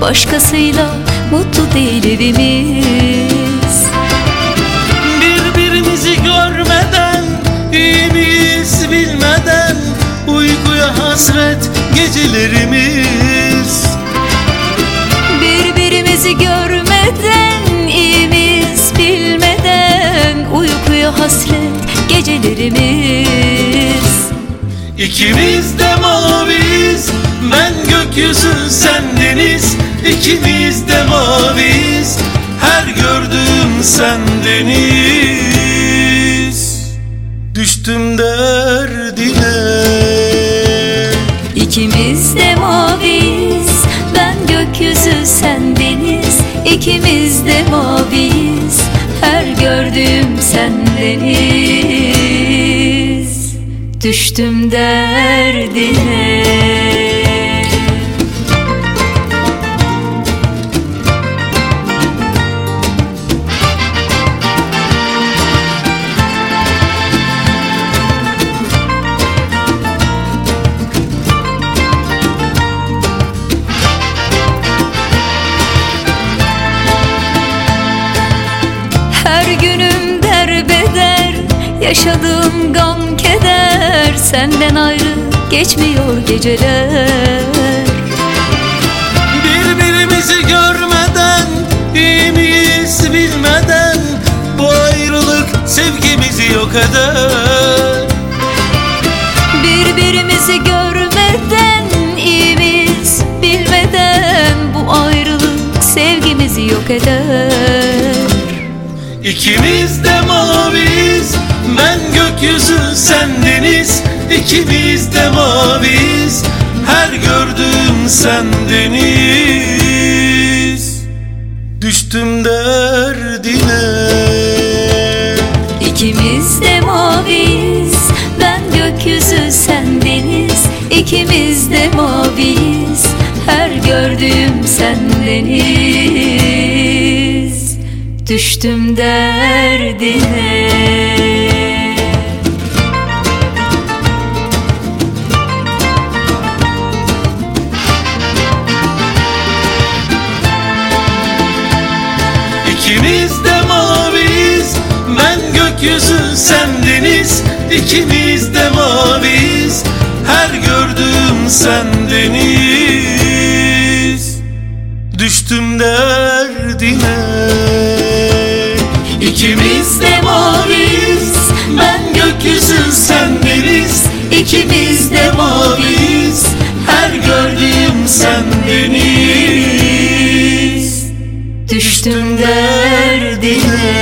başkasıyla mutlu değil evimiz. Birbirimizi görmeden, iyi miyiz bilmeden, uykuya hasret gecelerimiz. Birbirimizi görmeden, iyi miyiz bilmeden, uykuya hasret gecelerimiz. İkimiz de maviyiz, ben gökyüzü sen deniz. İkimiz de maviyiz, her gördüğüm sen deniz. Düştüm derdine. İkimiz de maviyiz, ben gökyüzü sen deniz. İkimiz de maviyiz, her gördüğüm sen deniz. Düştüm derdine. Her günüm derbeder, yaşadığım gam keder, senden ayrı geçmiyor geceler. Birbirimizi görmeden, iyi miyiz bilmeden, bu ayrılık sevgimizi yok eder. Birbirimizi görmeden, iyi miyiz bilmeden, bu ayrılık sevgimizi yok eder. İkimiz de maviyiz, ben gökyüzü sen deniz. İkimiz de maviyiz, her gördüğüm sen deniz. Düştüm derdine. İkimiz de maviyiz, ben gökyüzü sen deniz. İkimiz de maviyiz, her gördüğüm sen deniz. Düştüm derdine. İkimiz de maviyiz, ben gökyüzü sen deniz. İkimiz de maviyiz, her gördüğüm sen deniz. Düştüm derdine. İkimiz de maviyiz, ben gökyüzü sen deniz. İkimiz de maviyiz, her gördüğüm sen deniz. Düştüm derdine.